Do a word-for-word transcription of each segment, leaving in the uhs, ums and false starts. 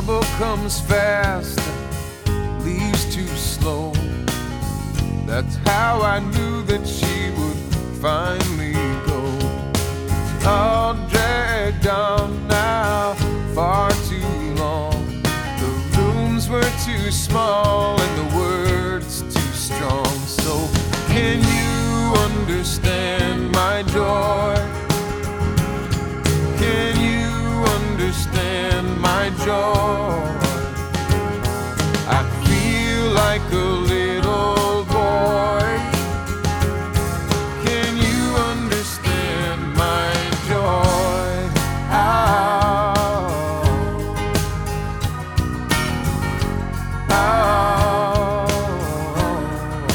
trouble comes fast, leaves too slow. That's how I knew that she would finally go. All dragged on now, far too long. The rooms were too small and the words too strong. So can you understand my joy? Can you understand my joy? I feel like a little boy. Can you understand my joy? Oh, oh.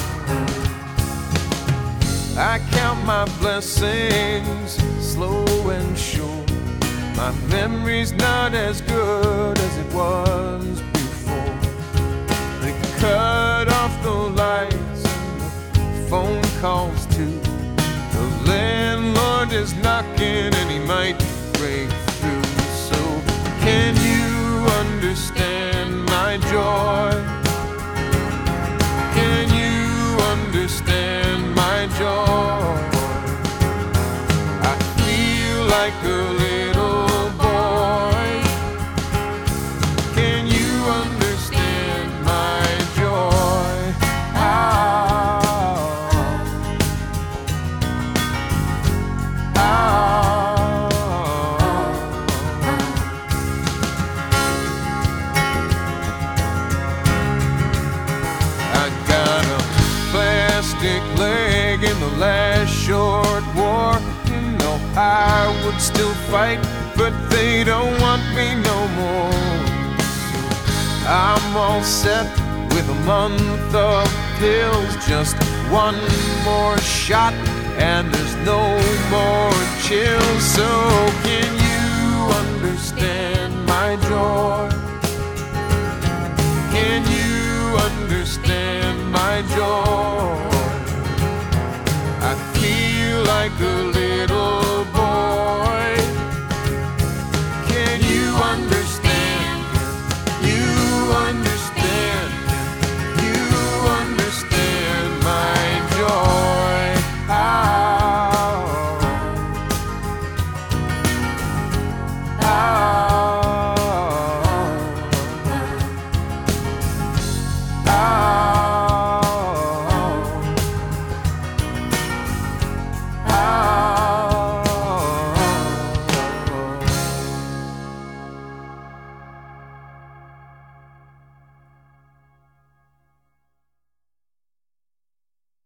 I count my blessings slow and sure. My memory's not as good as it was before. They cut off the lights and the phone calls too. The landlord is knocking and he might break through. So can you understand my joy? Can you understand my joy? I feel like a little boy. Can you understand my joy? Oh, oh, I got a plastic leg in the last short war. I would still fight, but they don't want me no more. So I'm all set with a month of pills, just one more shot, and there's no more chills. So can you understand my joy? Can you understand my joy? I feel like a